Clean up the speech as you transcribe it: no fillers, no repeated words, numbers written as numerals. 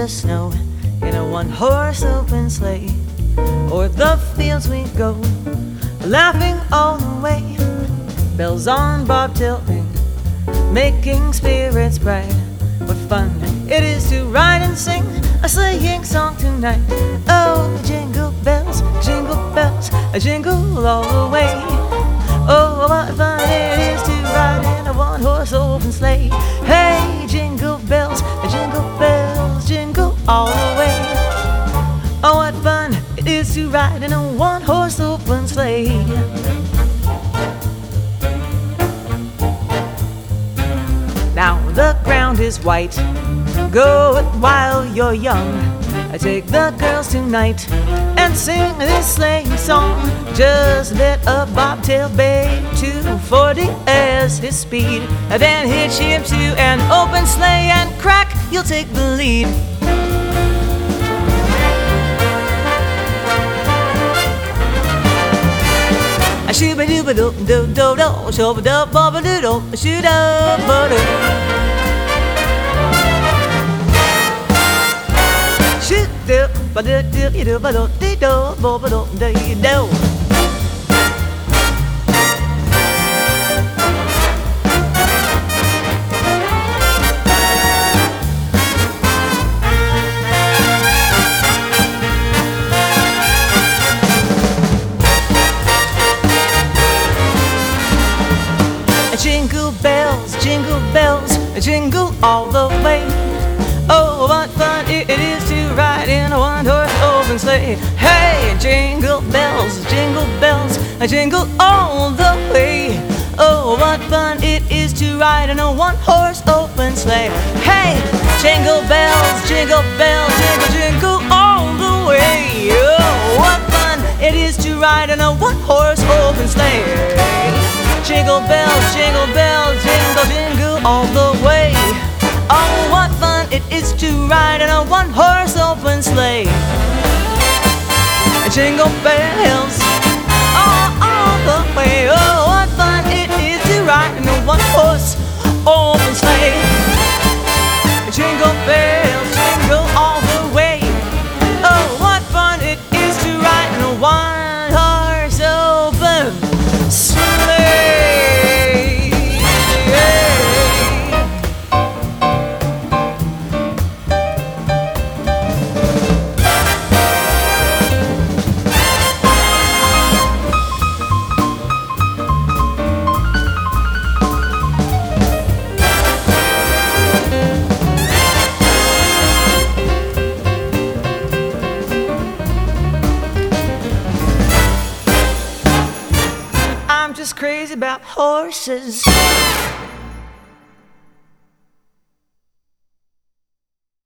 the snow in a one-horse open sleigh. O'er the fields we go, laughing all the way. Bells on bobtail ring, making spirits bright. What fun it is to ride and sing a sleighing song tonight. Oh, jingle bells, jingle all the way. Oh, what fun it is to ride in a one-horse open sleigh. Hey, jingle bells, jingle all the way. Oh, what fun it is to ride in a one-horse open sleigh. Now the ground is white, go it while you're young. I take the girls tonight and sing this sleighing song. Just let a bobtail bay 240 as his speed, and then hitch him to an open sleigh and crack, you'll take the lead. A shooba dooba doo doo doo doo, shooba doo booba doo doo, shooba doo doo. Shoot doo ba doo doo doo ba doo dee doo booba doo dee doo. Jingle bells, jingle all the way. Oh, what fun it is to ride in a one-horse open sleigh. Hey, jingle bells, jingle all the way. Oh, what fun it is to ride in a one-horse open sleigh. Hey, jingle bells, jingle all the way. Oh, what fun it is to ride in a one-horse open sleigh. Jingle bells, jingle all the way. Oh, what fun it is to ride in a one-horse open sleigh. Jingle bells, all the way. Oh, what fun it is to ride in a one-horse open sleigh. Jingle bells, jingle all the way. Oh, what fun it is to ride in a one-horse open sleigh. I'm just crazy about horses.